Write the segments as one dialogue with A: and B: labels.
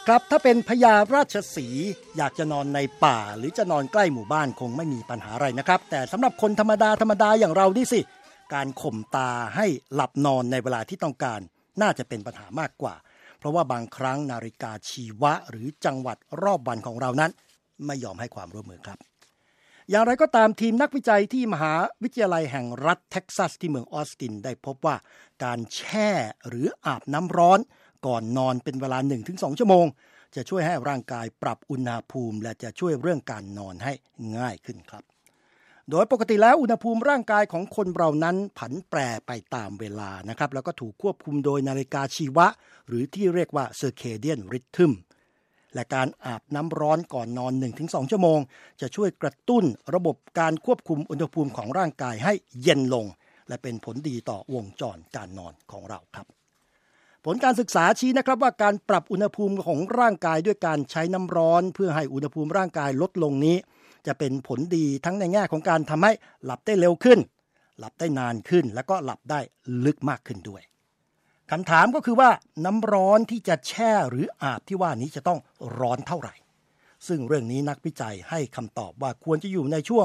A: ครับถ้าเป็นพญาราชสีห์อยากจะนอนในป่าหรือจะนอนใกล้หมู่บ้านคงไม่มีปัญหาอะไรนะครับแต่สำหรับคนธรรมดาอย่างเรานี่สิการข่มตาให้หลับนอนในเวลาที่ต้องการน่าจะเป็นปัญหามากกว่าเพราะว่าบางครั้งนาฬิกาชีวะหรือจังหวัดรอบวันของเรานั้นไม่ยอมให้ความร่วมมือครับอย่างไรก็ตามทีมนักวิจัยที่มหาวิทยาลัยแห่งรัฐเท็กซัสที่เมืองออสตินได้พบว่าการแช่หรืออาบน้ำร้อนก่อนนอนเป็นเวลา 1-2 ชั่วโมงจะช่วยให้ร่างกายปรับอุณหภูมิและจะช่วยเรื่องการนอนให้ง่ายขึ้นครับโดยปกติแล้วอุณหภูมิร่างกายของคนเรานั้นผันแปรไปตามเวลานะครับแล้วก็ถูกควบคุมโดยนาฬิกาชีวะหรือที่เรียกว่า circadian rhythm และการอาบน้ำร้อนก่อนนอน 1-2 ชั่วโมงจะช่วยกระตุ้นระบบการควบคุมอุณหภูมิของร่างกายให้เย็นลงและเป็นผลดีต่อวงจรการนอนของเราครับผลการศึกษาชี้นะครับว่าการปรับอุณหภูมิของร่างกายด้วยการใช้น้ำร้อนเพื่อให้อุณหภูมิร่างกายลดลงนี้จะเป็นผลดีทั้งในแง่ของการทำให้หลับได้เร็วขึ้นหลับได้นานขึ้นแล้วก็หลับได้ลึกมากขึ้นด้วยคำถามก็คือว่าน้ำร้อนที่จะแช่หรืออาบที่ว่านี้จะต้องร้อนเท่าไหร่ซึ่งเรื่องนี้นักวิจัยให้คำตอบว่าควรจะอยู่ในช่วง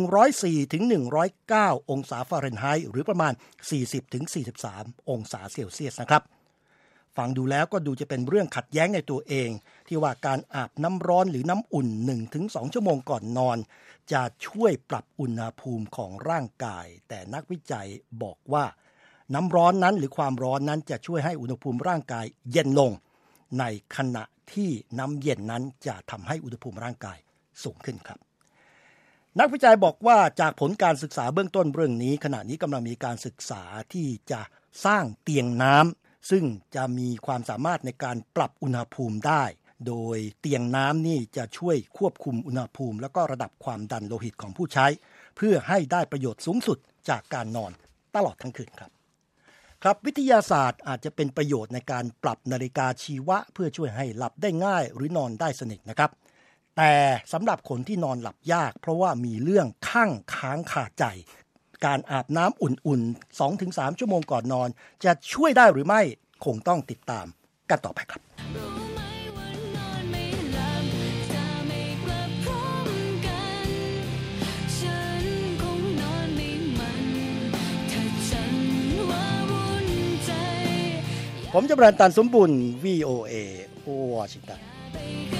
A: 104-109 องศาฟาเรนไฮต์หรือประมาณ 40-43 องศาเซลเซียสนะครับฟังดูแล้วก็ดูจะเป็นเรื่องขัดแย้งในตัวเองที่ว่าการอาบน้ำร้อนหรือน้ำอุ่น 1-2 ชั่วโมงก่อนนอนจะช่วยปรับอุณหภูมิของร่างกายแต่นักวิจัยบอกว่าน้ำร้อนนั้นหรือความร้อนนั้นจะช่วยให้อุณหภูมิร่างกายเย็นลงในขณะที่น้ำเย็นนั้นจะทำให้อุณหภูมิร่างกายสูงขึ้นครับนักวิจัยบอกว่าจากผลการศึกษาเบื้องต้นเรื่องนี้ขณะนี้กำลังมีการศึกษาที่จะสร้างเตียงน้ำซึ่งจะมีความสามารถในการปรับอุณหภูมิได้โดยเตียงน้ำนี่จะช่วยควบคุมอุณหภูมิแล้วก็ระดับความดันโลหิตของผู้ใช้เพื่อให้ได้ประโยชน์สูงสุดจากการนอนตลอดทั้งคืนครับวิทยาศาสตร์อาจจะเป็นประโยชน์ในการปรับนาฬิกาชีวะเพื่อช่วยให้หลับได้ง่ายหรือนอนได้สนิทนะครับแต่สำหรับคนที่นอนหลับยากเพราะว่ามีเรื่องค้างคาใจการอาบน้ำอุ่นๆ 2-3 ชั่วโมงก่อนนอนจะช่วยได้หรือไม่คงต้องติดตามกันต่อไปครับผมจำรันตันสมบุญ VOA วอชิงตัน